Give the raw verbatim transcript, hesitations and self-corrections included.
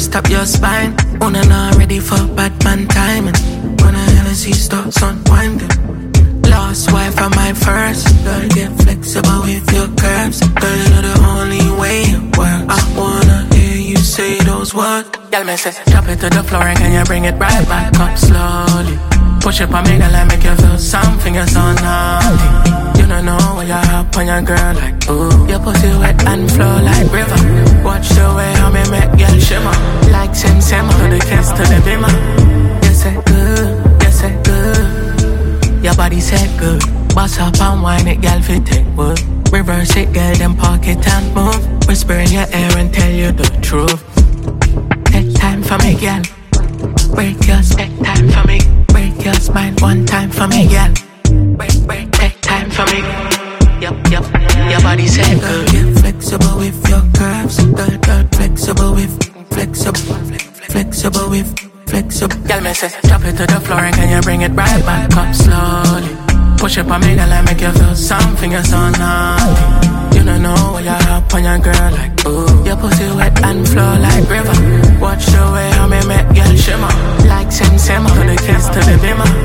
twist up your spine. Una not ready for bad man timing. When a Hennessy starts unwinding. Lost wife on my first. Girl, get flexible with your curves. Girl, you know the only way it works. I wanna hear you say those words. Y'all me say, drop it to the floor and can you bring it right back up slowly. Push it on me, girl, and make you feel something you're so naughty. You don't know when you're up on your girl like, ooh. Your pussy wet and flow like river. Watch the way how me make y'all shimmer. Like Sim Sim to the kiss to the bimmer. You say good, you say good. Your body say good. Boss up and wine it, girl, fit take wood. Reverse it, girl, then park it and move. Whisper in your ear and tell you the truth. Take time for me, girl. Break your take time for me. Break your spine one time for me, girl. Break, break, take time for me. Yup, yup, your body say good. Get flexible with your curves. Girl, girl, flexible with, flexible, flexible with, flexible. Girl, me say, drop it to the floor and can you bring it right back up slowly. Push it on me, girl, and make you feel something you're so naughty. You don't know when you're up on your girl like, ooh. Your pussy wet and flow like river. Watch the way how me make y'all shimmer. Like Sim Sim to the kiss to the bimmer.